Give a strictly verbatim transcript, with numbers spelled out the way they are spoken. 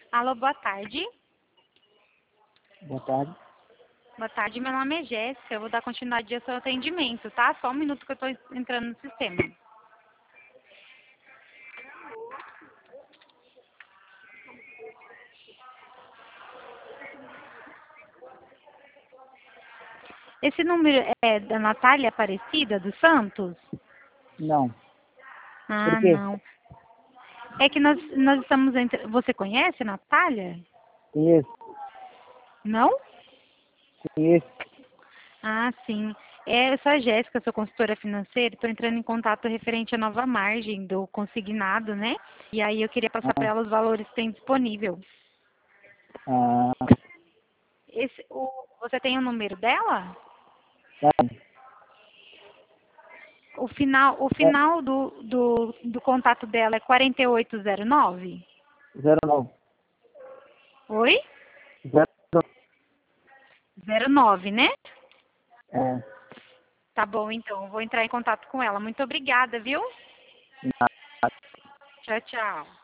Alô, boa tarde. Boa tarde. Boa tarde, meu nome é Jéssica. Eu vou dar continuidade ao seu atendimento, tá? Só um minuto que eu estou entrando no sistema. Esse número é da Natália Aparecida dos Santos? Não. Ah, Por quê? não. É que nós, nós estamos entre... Você conhece a Natália? Conheço. Não? Conheço. Ah, sim. É, eu sou a Jéssica, sou consultora financeira. Estou entrando em contato referente à nova margem do consignado, né? E aí eu queria passar para Ah, ela os valores que tem disponível. ah, Esse, o, você tem o número dela? tá. O final, o É final do, do, do contato dela é quarenta e oito zero nove? zero nove. Oi? Zero Zero nove, né? é, Tá bom, então. Vou entrar em contato com ela. Muito obrigada, viu? Tchau, tchau.